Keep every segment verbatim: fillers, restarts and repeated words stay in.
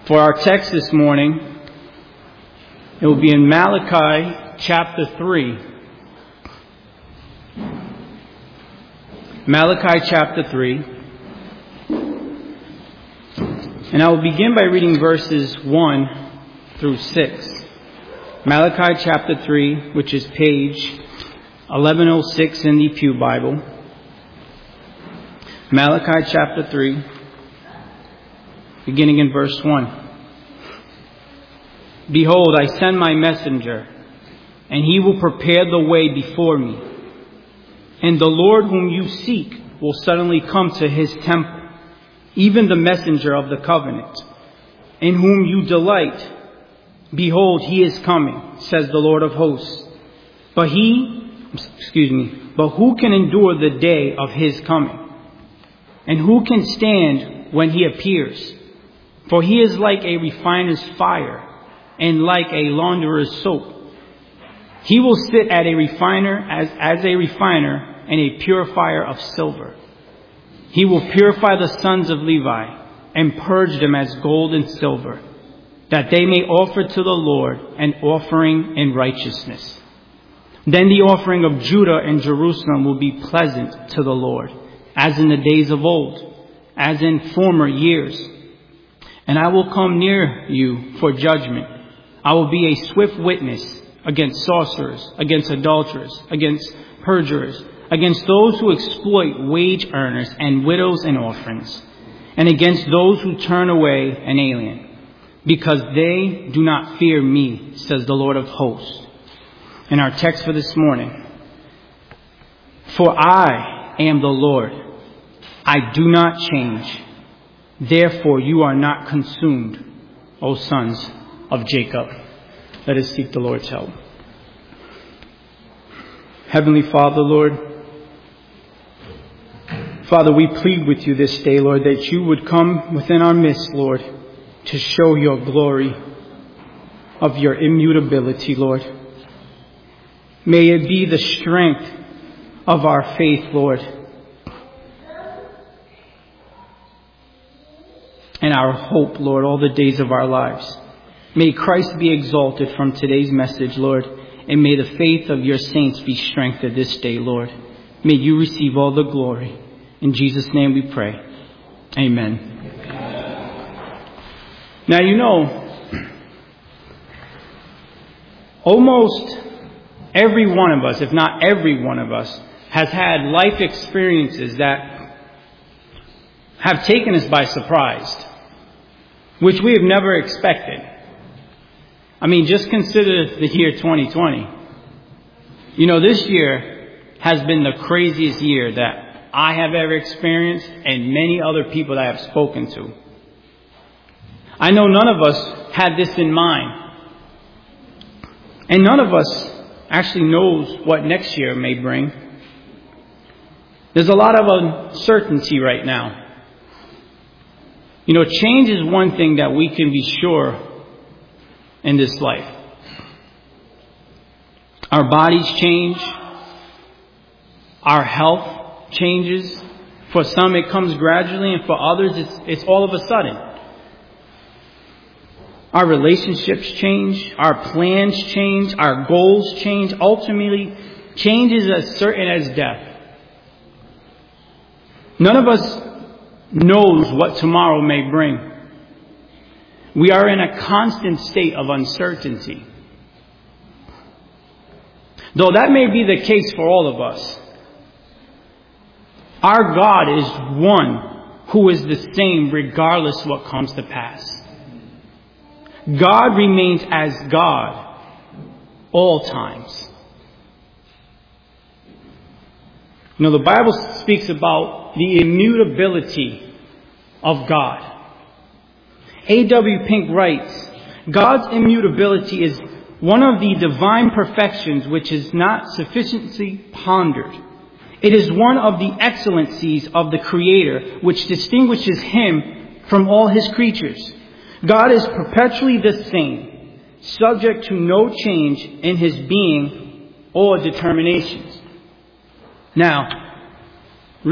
For our text this morning, it will be in Malachi chapter three. Malachi chapter three. And I will begin by reading verses one through six. Malachi chapter three, which is page eleven oh six in the Pew Bible. Malachi chapter three, beginning in verse one. Behold, I send my messenger, and he will prepare the way before me. And the Lord whom you seek will suddenly come to his temple, even the messenger of the covenant, in whom you delight. Behold, he is coming, says the Lord of hosts. But he, excuse me, but who can endure the day of his coming? And who can stand when he appears? For he is like a refiner's fire, and like a launderer's soap. He will sit at a refiner as, as a refiner and a purifier of silver. He will purify the sons of Levi and purge them as gold and silver, that they may offer to the Lord an offering in righteousness. Then the offering of Judah and Jerusalem will be pleasant to the Lord, as in the days of old, as in former years. And I will come near you for judgment. I will be a swift witness against sorcerers, against adulterers, against perjurers, against those who exploit wage earners and widows and orphans, and against those who turn away an alien, because they do not fear me, says the Lord of hosts. In our text for this morning, for I am the Lord, I do not change. Therefore you are not consumed, O sons of Jacob. Let us seek the Lord's help. Heavenly Father, Lord, Father, we plead with you this day, Lord, that you would come within our midst, Lord, to show your glory of your immutability, Lord. May it be the strength of our faith, Lord, and our hope, Lord, all the days of our lives. May Christ be exalted from today's message, Lord, and may the faith of your saints be strengthened this day, Lord. May you receive all the glory. In Jesus' name we pray. Amen. Now, you know, almost every one of us, if not every one of us, has had life experiences that have taken us by surprise, which we have never expected. I mean, just consider the year twenty twenty. You know, this year has been the craziest year that I have ever experienced and many other people that I have spoken to. I know none of us had this in mind. And none of us actually knows what next year may bring. There's a lot of uncertainty right now. You know, change is one thing that we can be sure in this life. Our bodies change. Our health changes. For some it comes gradually, and for others it's, it's all of a sudden. Our relationships change. Our plans change. Our goals change. Ultimately, change is as certain as death. None of us knows what tomorrow may bring. We are in a constant state of uncertainty. Though that may be the case for all of us, our God is one who is the same regardless of what comes to pass. God remains as God all times. You know, the Bible speaks about the immutability of God. A W Pink writes, God's immutability is one of the divine perfections which is not sufficiently pondered. It is one of the excellencies of the Creator which distinguishes Him from all His creatures. God is perpetually the same, subject to no change in His being or determinations. Now,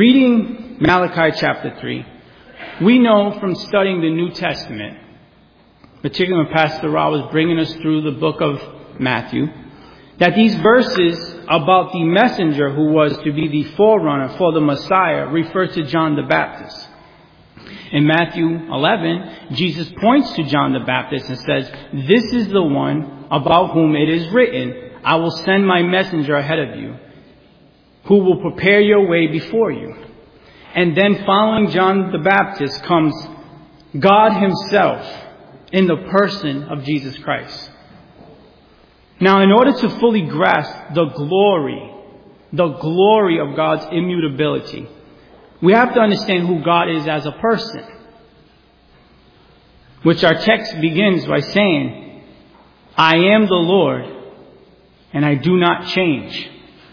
reading Malachi chapter three, we know from studying the New Testament particularly when Pastor Ra was bringing us through the book of Matthew, that these verses about the messenger who was to be the forerunner for the Messiah refer to John the Baptist. In Matthew eleven, Jesus points to John the Baptist and says, "This is the one about whom it is written, I will send my messenger ahead of you, who will prepare your way before you." And then following John the Baptist comes God himself in the person of Jesus Christ. Now, in order to fully grasp the glory, the glory of God's immutability, we have to understand who God is as a person, which our text begins by saying, "I am the Lord, and I do not change."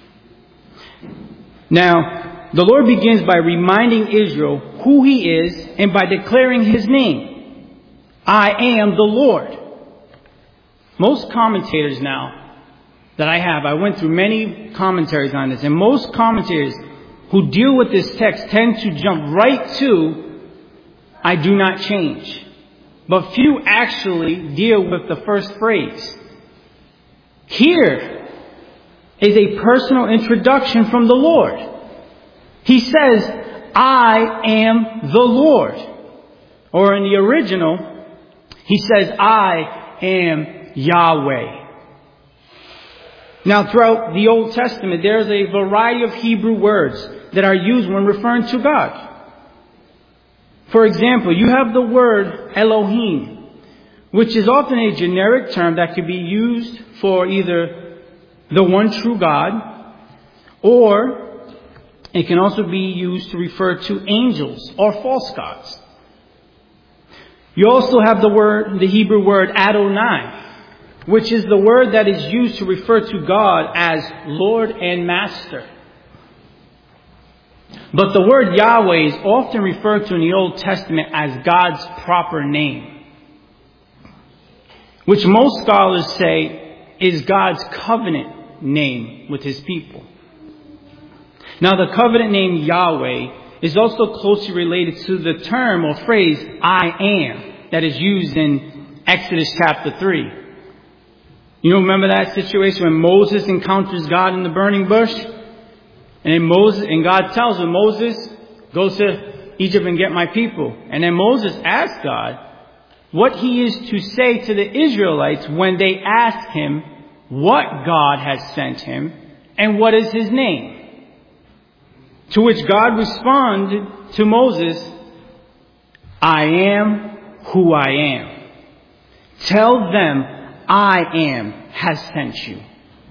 Now, the Lord begins by reminding Israel who He is and by declaring His name. I am the Lord. Most commentators now that I have, I went through many commentaries on this, and most commentators who deal with this text tend to jump right to, I do not change. But few actually deal with the first phrase. Here is a personal introduction from the Lord. He says, I am the Lord. Or in the original, He says, I am Yahweh. Now, throughout the Old Testament, there's a variety of Hebrew words that are used when referring to God. For example, you have the word Elohim, which is often a generic term that could be used for either the one true God, or it can also be used to refer to angels or false gods. You also have the word, the Hebrew word Adonai, which is the word that is used to refer to God as Lord and Master. But the word Yahweh is often referred to in the Old Testament as God's proper name, which most scholars say is God's covenant name with His people. Now, the covenant name Yahweh is also closely related to the term or phrase I am that is used in Exodus chapter three. You remember that situation when Moses encounters God in the burning bush? And then Moses, and God tells him, Moses, go to Egypt and get my people. And then Moses asks God what he is to say to the Israelites when they ask him what God has sent him and what is His name. To which God responded to Moses, I am who I am. Tell them I am has sent you.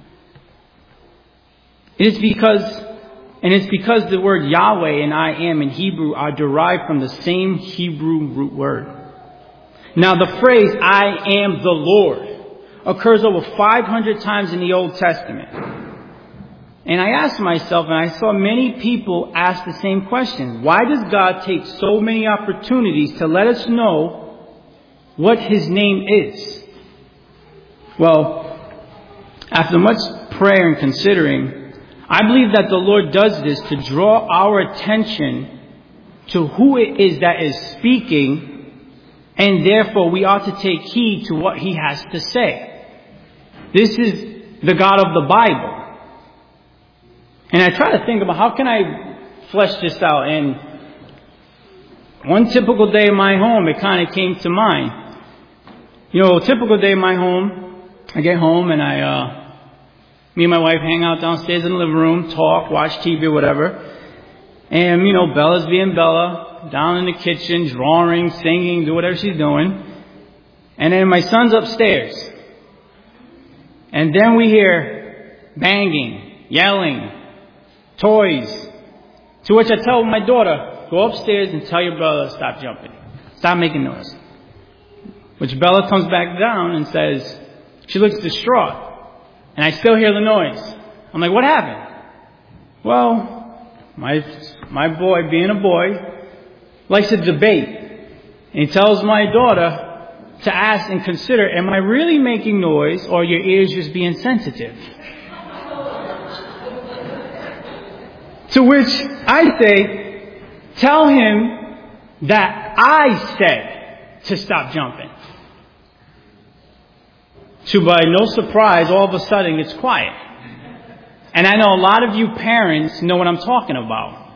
It is because, and it's because the word Yahweh and I am in Hebrew are derived from the same Hebrew root word. Now, the phrase I am the Lord occurs over five hundred times in the Old Testament. And I asked myself, and I saw many people ask the same question. Why does God take so many opportunities to let us know what His name is? Well, after much prayer and considering, I believe that the Lord does this to draw our attention to who it is that is speaking, and therefore we ought to take heed to what He has to say. This is the God of the Bible. And I try to think about how can I flesh this out. And one typical day in my home, it kind of came to mind. You know, a typical day in my home, I get home and I, uh, me and my wife hang out downstairs in the living room, talk, watch T V or whatever. And, you know, Bella's being Bella, down in the kitchen, drawing, singing, do whatever she's doing. And then my son's upstairs. And then we hear banging, yelling, toys. To which I tell my daughter, go upstairs and tell your brother to stop jumping. Stop making noise. Which Bella comes back down and says, she looks distraught. And I still hear the noise. I'm like, what happened? Well, my my boy, being a boy, likes to debate. And he tells my daughter to ask and consider, am I really making noise or are your ears just being sensitive? To which I say, tell him that I said to stop jumping. to, by no surprise, all of a sudden it's quiet. And I know a lot of you parents know what I'm talking about.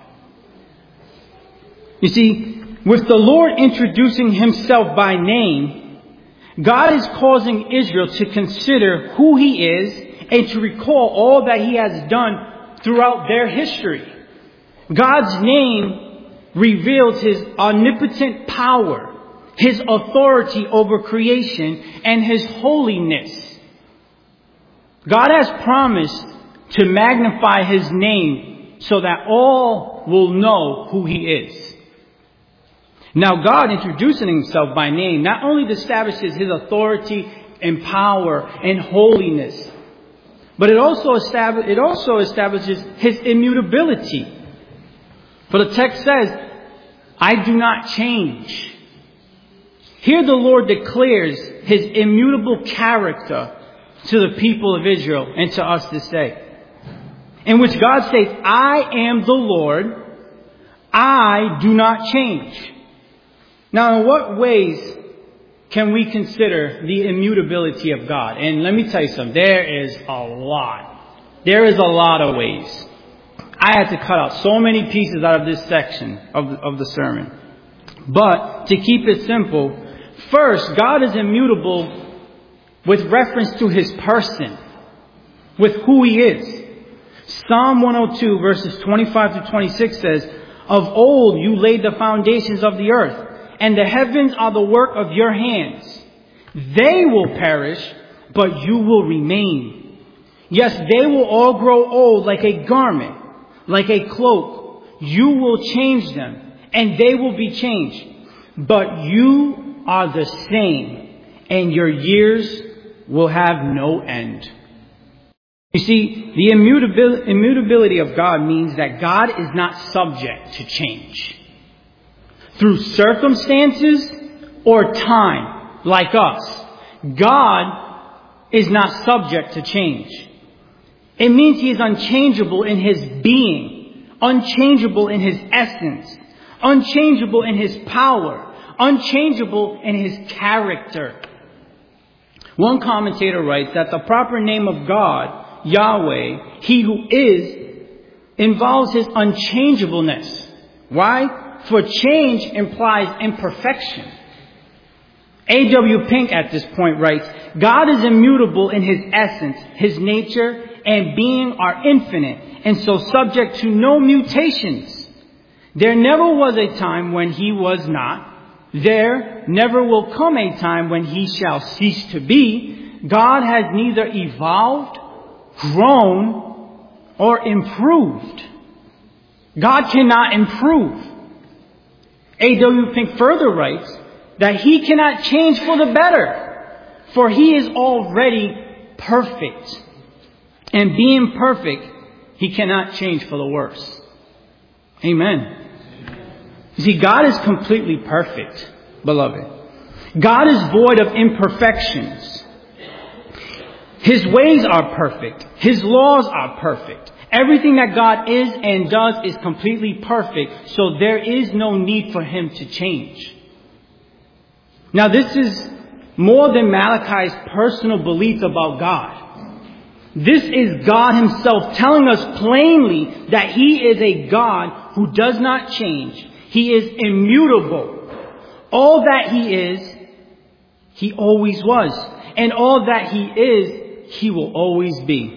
You see, with the Lord introducing Himself by name, God is causing Israel to consider who He is and to recall all that He has done throughout their history. God's name reveals His omnipotent power, His authority over creation, and His holiness. God has promised to magnify His name so that all will know who He is. Now, God introducing Himself by name not only establishes His authority and power and holiness, but it also, establish, it also establishes His immutability. For the text says, I do not change. Here the Lord declares His immutable character to the people of Israel and to us this day, in which God says, I am the Lord, I do not change. Now, in what ways can we consider the immutability of God? And let me tell you something, there is a lot. There is a lot of ways. I had to cut out so many pieces out of this section of the, of the sermon. But to keep it simple, first, God is immutable with reference to His person, with who He is. Psalm one oh two verses twenty-five to twenty-six says, of old you laid the foundations of the earth, and the heavens are the work of your hands. They will perish, but you will remain. Yes, they will all grow old like a garment, like a cloak. You will change them, and they will be changed. But you are the same, and your years will have no end. You see, the immutabil- immutability of God means that God is not subject to change through circumstances or time, like us. God is not subject to change. It means He is unchangeable in His being, unchangeable in His essence, unchangeable in His power, unchangeable in His character. One commentator writes that the proper name of God, Yahweh, He who is, involves His unchangeableness. Why? For change implies imperfection. A W Pink at this point writes, God is immutable in His essence, His nature and being are infinite, and so subject to no mutations. There never was a time when He was not. There never will come a time when He shall cease to be. God has neither evolved, grown, or improved. God cannot improve. A W Pink further writes that He cannot change for the better, for He is already perfect. And being perfect, He cannot change for the worse. Amen. You see, God is completely perfect, beloved. God is void of imperfections. His ways are perfect. His laws are perfect. Everything that God is and does is completely perfect, so there is no need for Him to change. Now, this is more than Malachi's personal belief about God. This is God Himself telling us plainly that He is a God who does not change. He is immutable. All that He is, He always was. And all that He is, He will always be.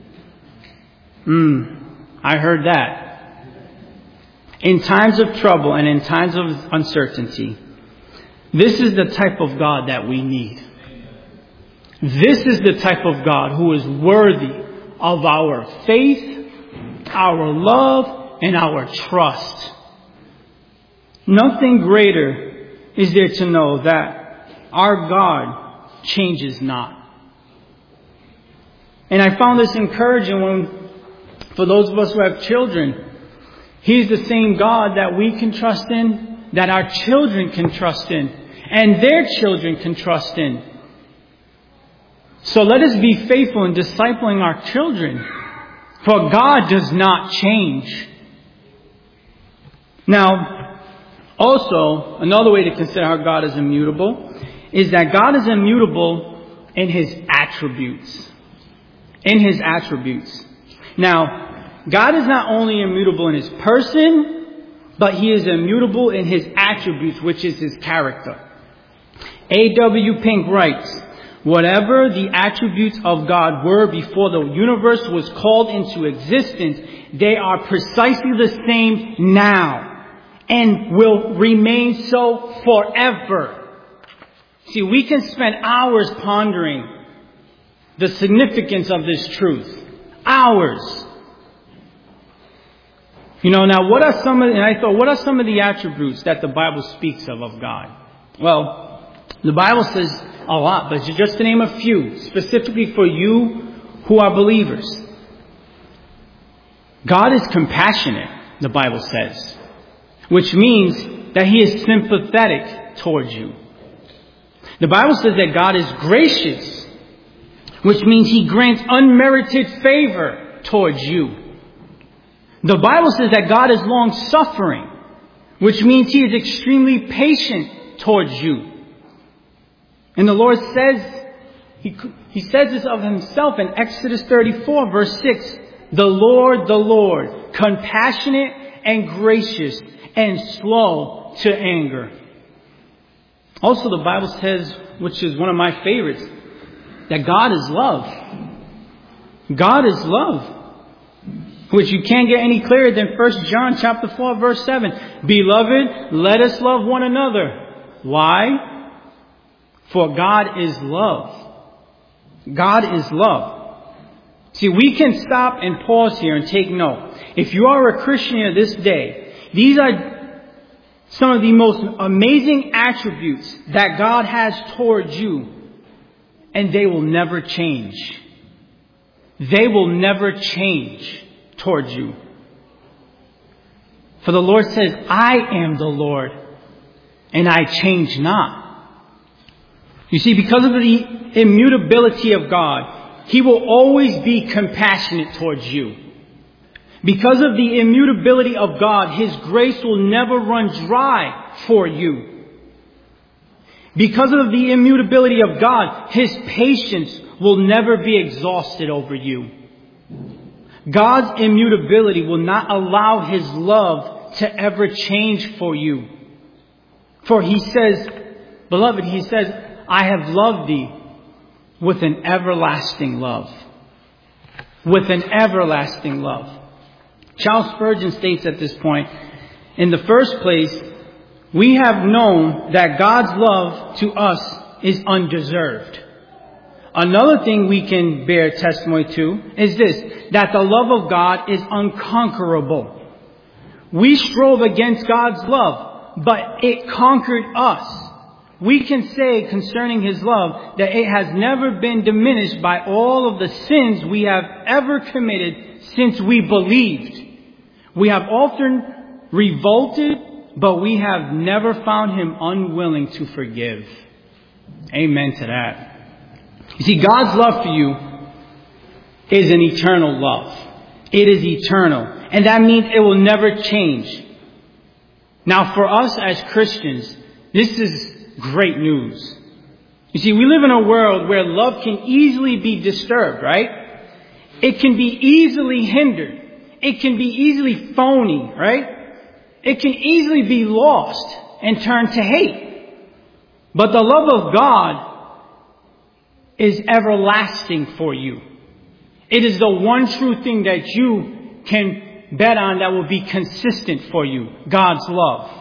Hmm, I heard that. In times of trouble and in times of uncertainty, this is the type of God that we need. This is the type of God who is worthy of our faith, our love, and our trust. Nothing greater is there to know that our God changes not. And I found this encouraging when, for those of us who have children, He's the same God that we can trust in, that our children can trust in, and their children can trust in. So let us be faithful in discipling our children, for God does not change. Now, also, another way to consider how God is immutable is that God is immutable in His attributes. attributes. In His attributes. Now, God is not only immutable in His person, but He is immutable in His attributes, which is His character. A W Pink writes, whatever the attributes of God were before the universe was called into existence, they are precisely the same now and will remain so forever. See, we can spend hours pondering the significance of this truth. Hours. You know, now what are some of, and I thought, what are some of the attributes that the Bible speaks of of God? Well, the Bible says a lot, but just to name a few, specifically for you who are believers. God is compassionate, the Bible says, which means that He is sympathetic towards you. The Bible says that God is gracious, which means He grants unmerited favor towards you. The Bible says that God is long-suffering, which means He is extremely patient towards you. And the Lord says, He, he says this of Himself in Exodus thirty-four, verse six, the Lord, the Lord, compassionate and gracious and slow to anger. Also, the Bible says, which is one of my favorites, that God is love. God is love. Which you can't get any clearer than First John chapter four, verse seven. Beloved, let us love one another. Why? For God is love. God is love. See, we can stop and pause here and take note. If you are a Christian here this day, these are some of the most amazing attributes that God has towards you, and they will never change. They will never change towards you. For the Lord says, I am the Lord, and I change not. You see, because of the immutability of God, He will always be compassionate towards you. Because of the immutability of God, His grace will never run dry for you. Because of the immutability of God, His patience will never be exhausted over you. God's immutability will not allow His love to ever change for you. For He says, beloved, He says, I have loved thee with an everlasting love. With an everlasting love. Charles Spurgeon states at this point, in the first place, we have known that God's love to us is undeserved. Another thing we can bear testimony to is this, that the love of God is unconquerable. We strove against God's love, but it conquered us. We can say concerning His love that it has never been diminished by all of the sins we have ever committed since we believed. We have often revolted, but we have never found Him unwilling to forgive. Amen to that. You see, God's love for you is an eternal love. It is eternal. And that means it will never change. Now, for us as Christians, this is great news. You see, we live in a world where love can easily be disturbed, right? It can be easily hindered. It can be easily phony, right? It can easily be lost and turned to hate. But the love of God is everlasting for you. It is the one true thing that you can bet on that will be consistent for you. God's love.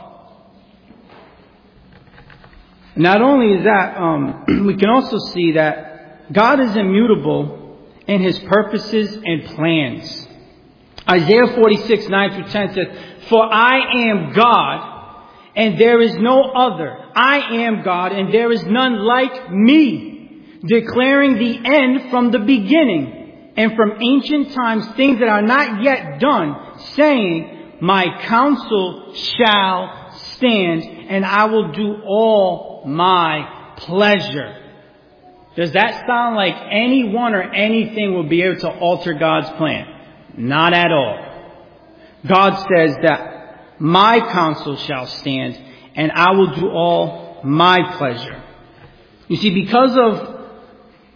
Not only is that, um, we can also see that God is immutable in His purposes and plans. Isaiah forty-six, nine through ten says, for I am God, and there is no other. I am God, and there is none like me, declaring the end from the beginning, and from ancient times things that are not yet done, saying, my counsel shall stand, and I will do all my pleasure. Does that sound like anyone or anything will be able to alter God's plan? Not at all. God says that my counsel shall stand, and I will do all my pleasure. You see, because of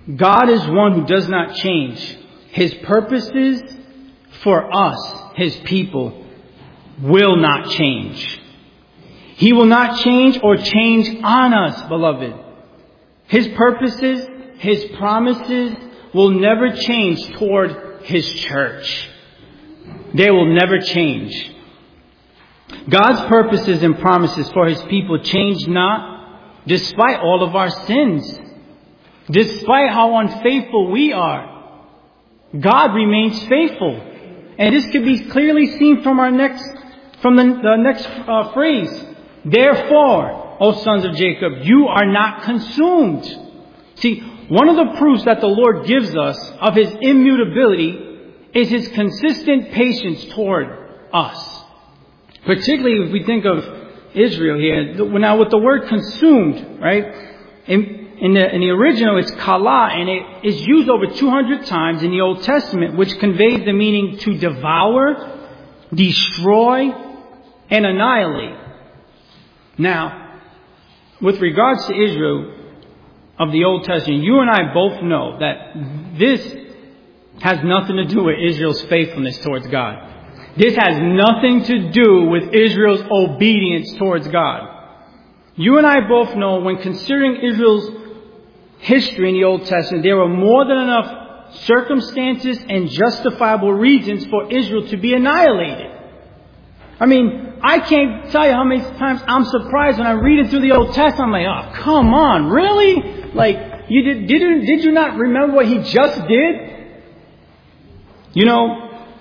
God is one who does not change. His purposes for us, His people, will not change. He will not change or change on us, beloved. His purposes, His promises will never change toward His church. They will never change. God's purposes and promises for His people change not, despite all of our sins. Despite how unfaithful we are, God remains faithful. And this can be clearly seen from our next, from the, the next uh, phrase. Therefore, O sons of Jacob, you are not consumed. See, one of the proofs that the Lord gives us of His immutability is His consistent patience toward us. Particularly if we think of Israel here. Now with the word consumed, right? In, in, the, in the original it's kala, and it is used over two hundred times in the Old Testament, which conveys the meaning to devour, destroy, and annihilate. Now, with regards to Israel of the Old Testament, you and I both know that this has nothing to do with Israel's faithfulness towards God. This has nothing to do with Israel's obedience towards God. You and I both know when considering Israel's history in the Old Testament, there were more than enough circumstances and justifiable reasons for Israel to be annihilated. I mean, I can't tell you how many times I'm surprised when I read it through the Old Testament. I'm like, oh, come on, really? Like, you did, did, you, did you not remember what He just did? You know,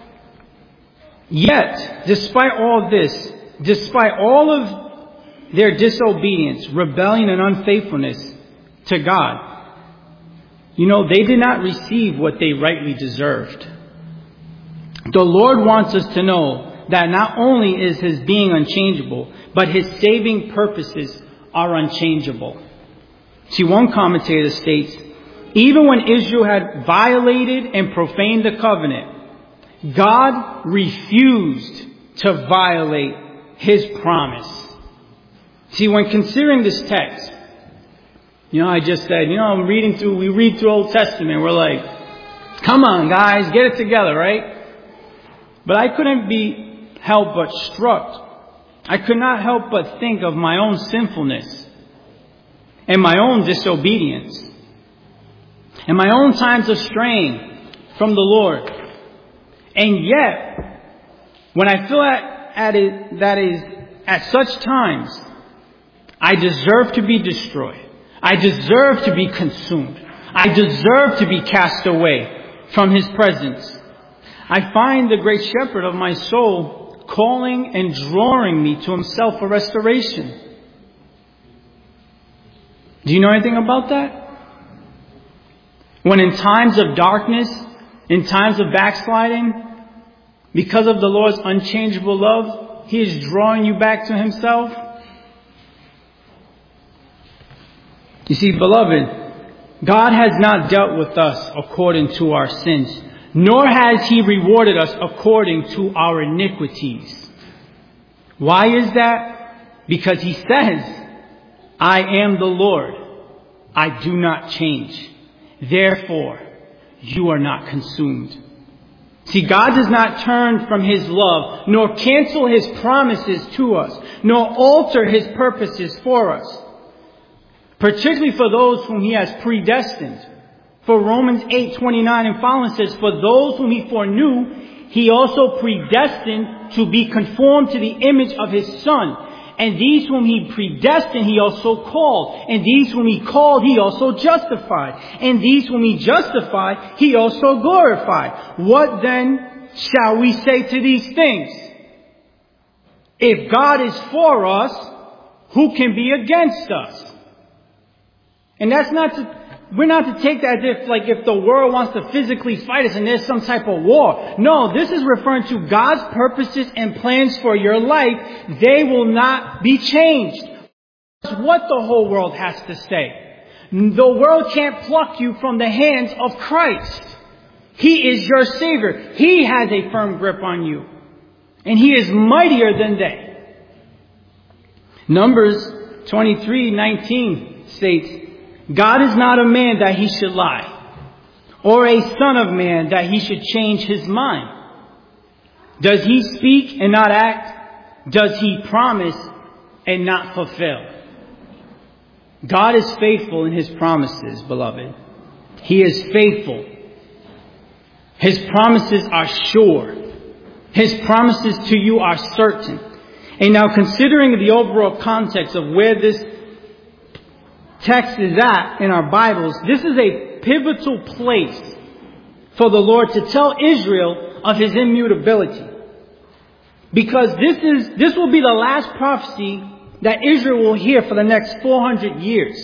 yet, despite all this, despite all of their disobedience, rebellion, and unfaithfulness to God, you know, they did not receive what they rightly deserved. The Lord wants us to know that not only is His being unchangeable, but His saving purposes are unchangeable. See, one commentator states, even when Israel had violated and profaned the covenant, God refused to violate His promise. See, when considering this text, you know, I just said, you know, I'm reading through, we read through Old Testament, we're like, come on guys, get it together, right? But I couldn't be helped but struck. I could not help but think of my own sinfulness and my own disobedience and my own times of straying from the Lord. And yet, when I feel at, at it, that is, at such times, I deserve to be destroyed. I deserve to be consumed. I deserve to be cast away from His presence. I find the great shepherd of my soul calling and drawing me to Himself for restoration. Do you know anything about that? When in times of darkness, in times of backsliding, because of the Lord's unchangeable love, He is drawing you back to Himself. You see, beloved, God has not dealt with us according to our sins, nor has He rewarded us according to our iniquities. Why is that? Because He says, I am the Lord. I do not change. Therefore, you are not consumed. See, God does not turn from His love, nor cancel His promises to us, nor alter His purposes for us. Particularly for those whom He has predestined. For Romans eight twenty-nine and following says, for those whom He foreknew, He also predestined to be conformed to the image of His Son. And these whom He predestined, He also called. And these whom He called, He also justified. And these whom He justified, He also glorified. What then shall we say to these things? If God is for us, who can be against us? And that's not to, we're not to take that as if, like, if the world wants to physically fight us and there's some type of war. No, this is referring to God's purposes and plans for your life. They will not be changed. That's what the whole world has to say. The world can't pluck you from the hands of Christ. He is your Savior. He has a firm grip on you. And He is mightier than they. Numbers twenty-three nineteen states, God is not a man that He should lie, or a son of man that he should change his mind? Does he speak and not act? Does he promise and not fulfill? God is faithful in his promises, beloved. He is faithful. His promises are sure. His promises to you are certain. And now, considering the overall context of where this text is at in our Bibles, this is a pivotal place for the Lord to tell Israel of his immutability. Because this is, this will be the last prophecy that Israel will hear for the next four hundred years.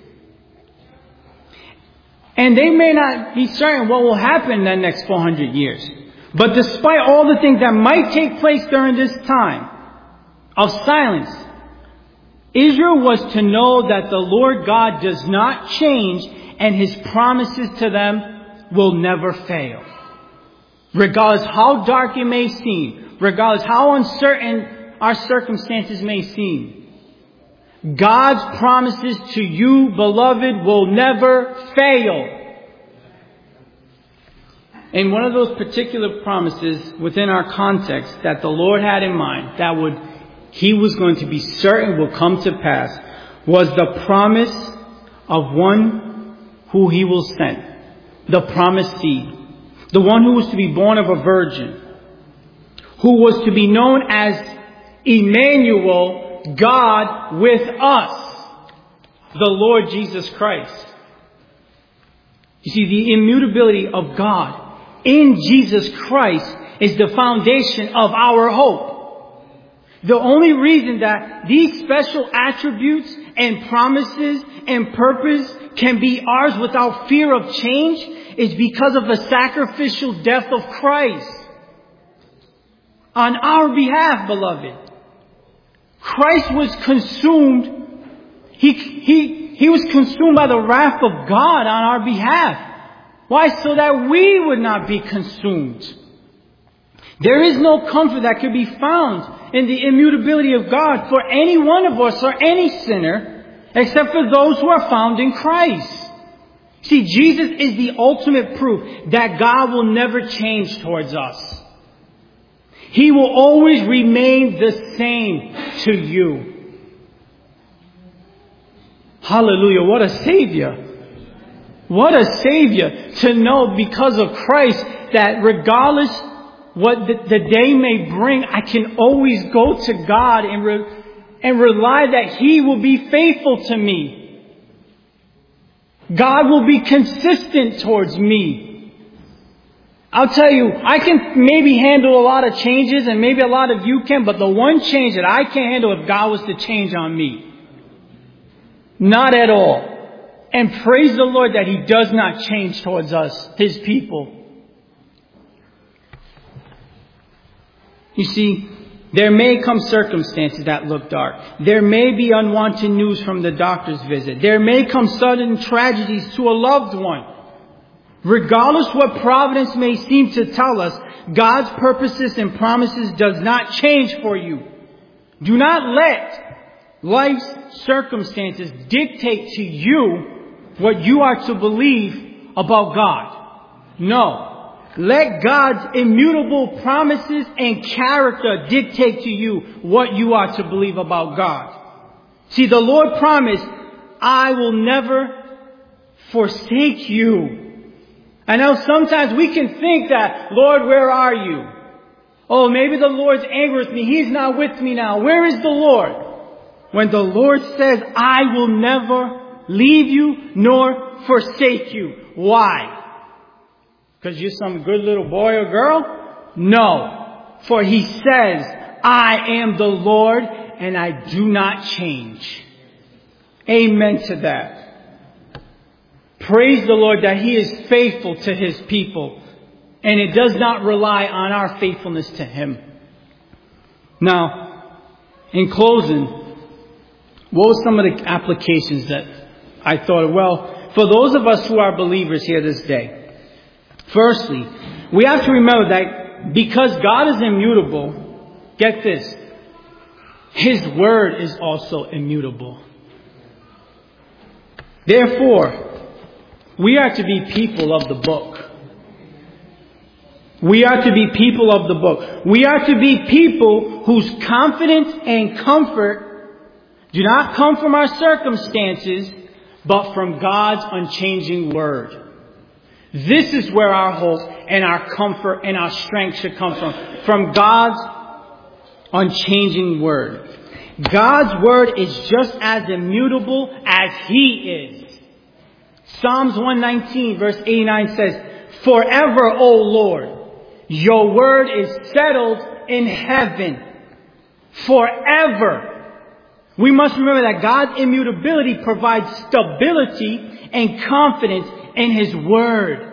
And they may not be certain what will happen in the next four hundred years. But despite all the things that might take place during this time of silence, Israel was to know that the Lord God does not change and his promises to them will never fail. Regardless how dark it may seem, regardless how uncertain our circumstances may seem, God's promises to you, beloved, will never fail. And one of those particular promises within our context that the Lord had in mind, that would He was going to be certain will come to pass, was the promise of one who He will send. The promised seed. The one who was to be born of a virgin. Who was to be known as Emmanuel, God with us. The Lord Jesus Christ. You see, the immutability of God in Jesus Christ is the foundation of our hope. The only reason that these special attributes and promises and purpose can be ours without fear of change is because of the sacrificial death of Christ. On our behalf, beloved. Christ was consumed. He, he, he was consumed by the wrath of God on our behalf. Why? So that we would not be consumed. There is no comfort that could be found in the immutability of God for any one of us or any sinner, except for those who are found in Christ. See, Jesus is the ultimate proof that God will never change towards us. He will always remain the same to you. Hallelujah. What a Savior. What a Savior to know because of Christ that regardless what the, the day may bring, I can always go to God and, re, and rely that He will be faithful to me. God will be consistent towards me. I'll tell you, I can maybe handle a lot of changes and maybe a lot of you can, but the one change that I can't handle if God was to change on me. Not at all. And praise the Lord that He does not change towards us, His people. You see, there may come circumstances that look dark. There may be unwanted news from the doctor's visit. There may come sudden tragedies to a loved one. Regardless what providence may seem to tell us, God's purposes and promises does not change for you. Do not let life's circumstances dictate to you what you are to believe about God. No. Let God's immutable promises and character dictate to you what you are to believe about God. See, the Lord promised, I will never forsake you. I know sometimes we can think that, Lord, where are you? Oh, maybe the Lord's angry with me. He's not with me now. Where is the Lord? When the Lord says, I will never leave you nor forsake you. Why? Because you're some good little boy or girl? No. For He says, I am the Lord and I do not change. Amen to that. Praise the Lord that He is faithful to His people. And it does not rely on our faithfulness to Him. Now, in closing, what were some of the applications that I thought of? Well, for those of us who are believers here this day, firstly, we have to remember that because God is immutable, get this, His word is also immutable. Therefore, we are to be people of the book. We are to be people of the book. We are to be people whose confidence and comfort do not come from our circumstances, but from God's unchanging word. This is where our hope and our comfort and our strength should come from. From God's unchanging word. God's word is just as immutable as He is. Psalms one nineteen verse eighty-nine says, "Forever, O Lord, your word is settled in heaven." Forever. We must remember that God's immutability provides stability and confidence in His word.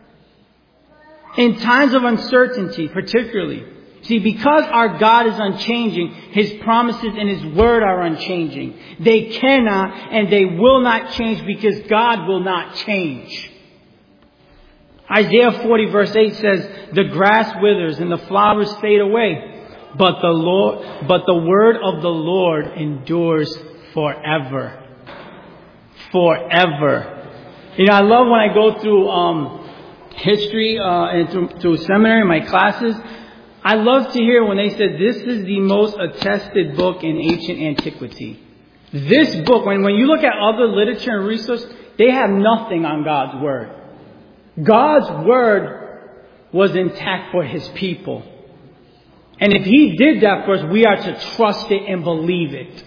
In times of uncertainty, particularly. See, because our God is unchanging, His promises and His word are unchanging. They cannot and they will not change because God will not change. Isaiah forty verse eight says, "The grass withers and the flowers fade away, but the Lord, but the word of the Lord endures forever." Forever. You know, I love when I go through um, history uh, and through, through seminary, my classes. I love to hear when they said this is the most attested book in ancient antiquity. This book, when, when you look at other literature and resources, they have nothing on God's word. God's word was intact for His people. And if He did that for us, we are to trust it and believe it.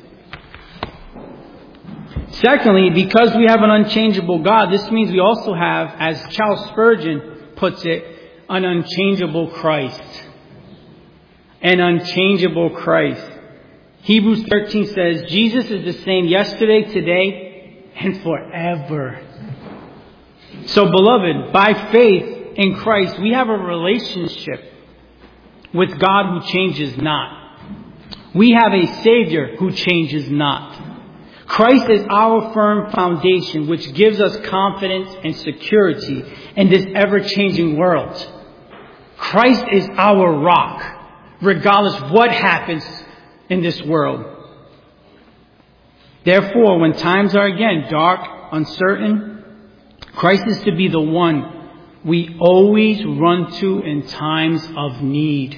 Secondly, because we have an unchangeable God, this means we also have, as Charles Spurgeon puts it, an unchangeable Christ. An unchangeable Christ. Hebrews thirteen says, Jesus is the same yesterday, today, and forever. So, beloved, by faith in Christ, we have a relationship with God who changes not. We have a Savior who changes not. Christ is our firm foundation, which gives us confidence and security in this ever-changing world. Christ is our rock, regardless what happens in this world. Therefore, when times are again dark, uncertain, Christ is to be the one we always run to in times of need.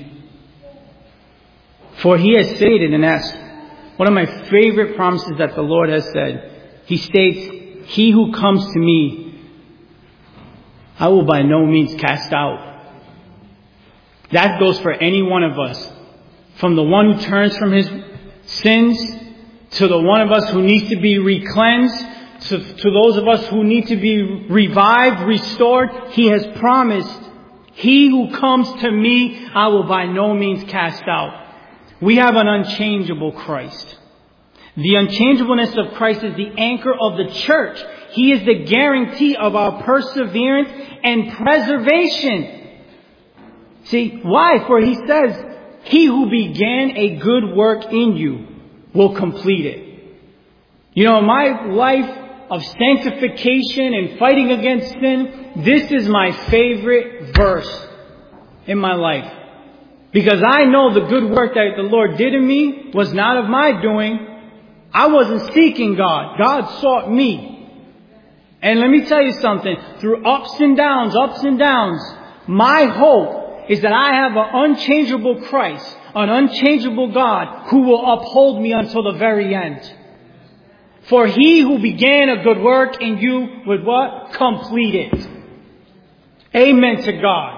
For He has stated, and that's one of my favorite promises that the Lord has said. He states, "He who comes to me, I will by no means cast out." That goes for any one of us. From the one who turns from his sins, to the one of us who needs to be re-cleansed, to, to those of us who need to be revived, restored. He has promised, "He who comes to me, I will by no means cast out." We have an unchangeable Christ. The unchangeableness of Christ is the anchor of the church. He is the guarantee of our perseverance and preservation. See, why? For He says, "He who began a good work in you will complete it." You know, my life of sanctification and fighting against sin, this is my favorite verse in my life. Because I know the good work that the Lord did in me was not of my doing. I wasn't seeking God. God sought me. And let me tell you something. Through ups and downs, ups and downs, my hope is that I have an unchangeable Christ, an unchangeable God who will uphold me until the very end. For He who began a good work in you would what? Complete it. Amen to God.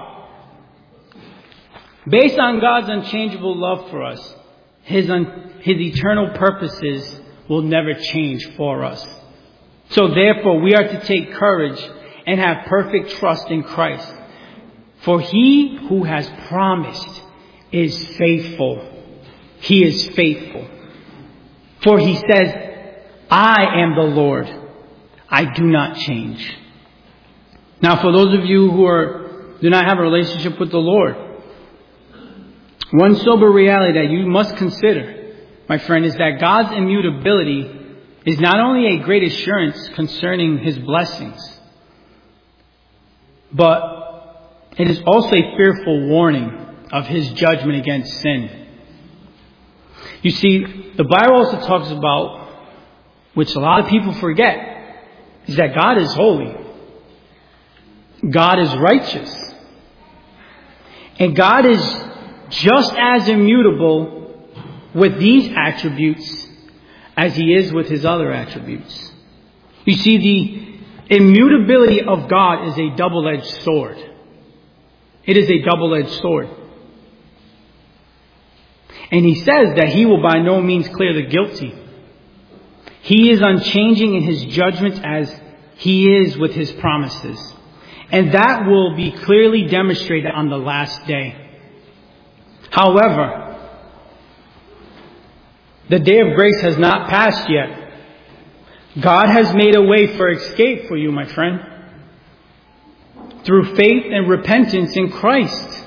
Based on God's unchangeable love for us, His, un- His eternal purposes will never change for us. So therefore, we are to take courage and have perfect trust in Christ. For He who has promised is faithful. He is faithful. For He says, "I am the Lord. I do not change." Now, for those of you who are do not have a relationship with the Lord, one sober reality that you must consider, my friend, is that God's immutability is not only a great assurance concerning His blessings, but it is also a fearful warning of His judgment against sin. You see, the Bible also talks about, which a lot of people forget, is that God is holy. God is righteous. And God is just as immutable with these attributes as He is with His other attributes. You see, the immutability of God is a double-edged sword. It is a double-edged sword. And He says that He will by no means clear the guilty. He is unchanging in His judgment as He is with His promises. And that will be clearly demonstrated on the last day. However, the day of grace has not passed yet. God has made a way for escape for you, my friend, through faith and repentance in Christ.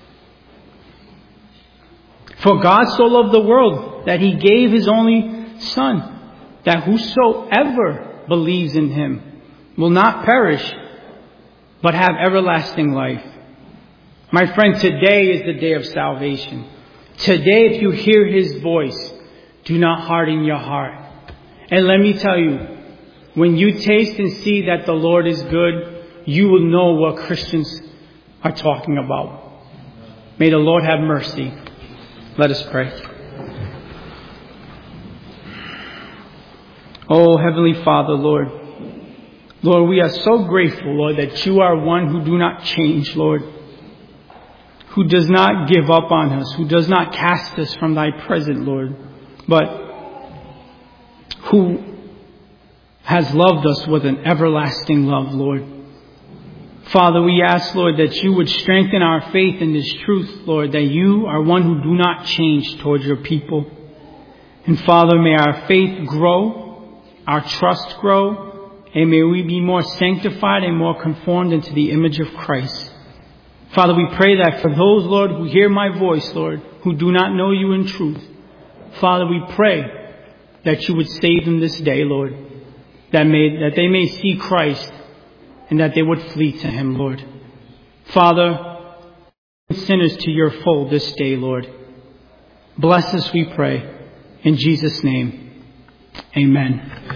For God so loved the world that He gave His only Son, that whosoever believes in Him will not perish, but have everlasting life. My friend, today is the day of salvation. Today, if you hear His voice, do not harden your heart. And let me tell you, when you taste and see that the Lord is good, you will know what Christians are talking about. May the Lord have mercy. Let us pray. Oh, Heavenly Father, Lord. Lord, we are so grateful, Lord, that You are one who do not change, Lord. Who does not give up on us. Who does not cast us from Thy presence, Lord. But who has loved us with an everlasting love, Lord. Father, we ask, Lord, that You would strengthen our faith in this truth, Lord, that You are one who do not change towards Your people. And Father, may our faith grow, our trust grow, and may we be more sanctified and more conformed into the image of Christ. Father, we pray that for those, Lord, who hear my voice, Lord, who do not know You in truth, Father, we pray that You would save them this day, Lord, that may, that they may see Christ and that they would flee to Him, Lord. Father, sinners to Your fold this day, Lord. Bless us, we pray. In Jesus' name, amen.